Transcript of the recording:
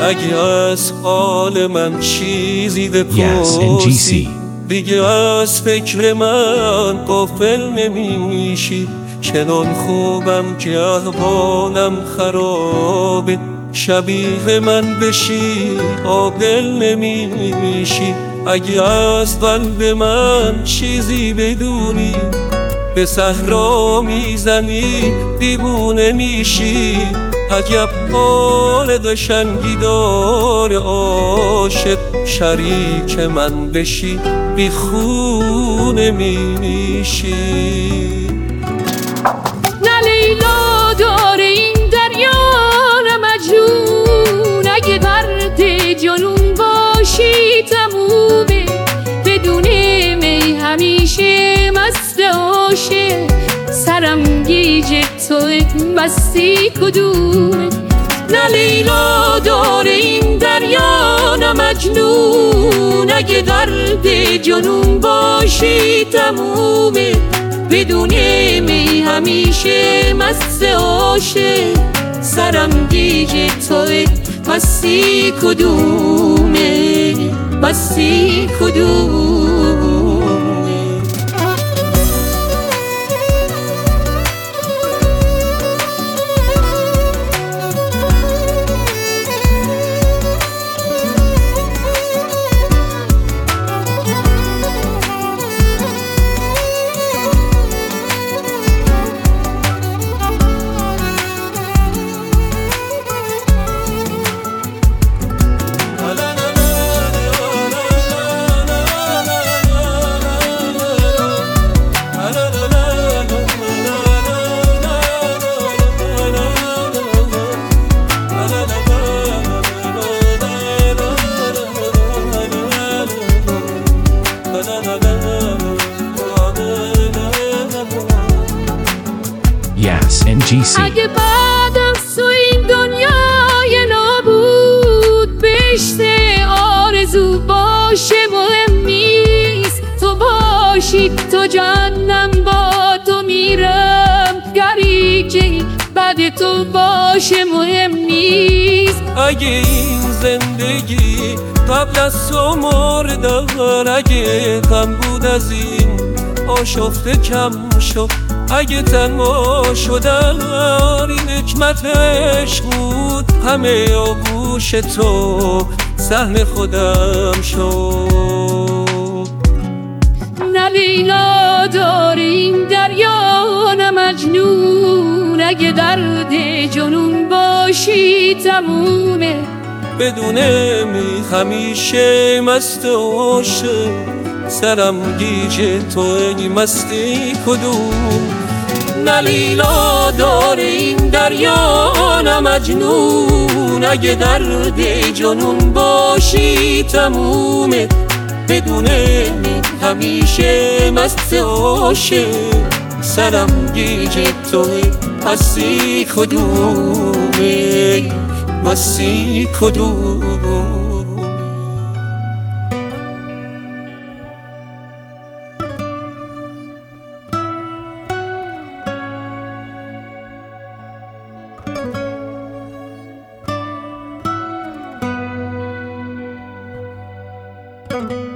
اگه از حال من چیزی بپرسی دیگه از فکر من غافل نمیشی. چنان خوبم که احوالم خرابه، شبیه من بشی عاقل نمیشی. اگه از قلب من چیزی بدونی به صحرا میزنی دیوونه میشی. عجب حال قشنگی داره عاشق، شریک من بشی بی خونه میشی. نه لیلا داره این دریا نه مجنون، اگه درد جنون باشی تمومه. بدون می همیشه مست عاشق، سرم گیج توه مستی کدومه. نه لیلا داره این دریا نه مجنون، اگه درد جنون باشی تمومه. بدون می همیشه مست عاشق، سرم گیج توه مستی کدومه، مستی کدومه. NGC. اگه بعدم تو این دنیای نابود بهشت آرزو باشه مهم نیست. تو باشی تو جهنم با تو میرم، گری که بعد تو باشه مهم نیست. اگه این زندگی قبل از تو مردم، اگه غم بود از این آشفته کم شد، اگه تنها شدن این حکمتش بود، همه آغوش تو صحن خودم شد. نه لیلا داره این دریا نه مجنون، اگه درد جنون باشی تمومه. بدون می همیشه مست عاشق، سرم گیج تو ای مستی کدوم. نه لیلا داره این دریا نه مجنون، اگه درد جنون باشی تمومه. بدون می همیشه مست عاشق، سرم گیج تو ای مستی کدومه، مستی کدوم. Thank you.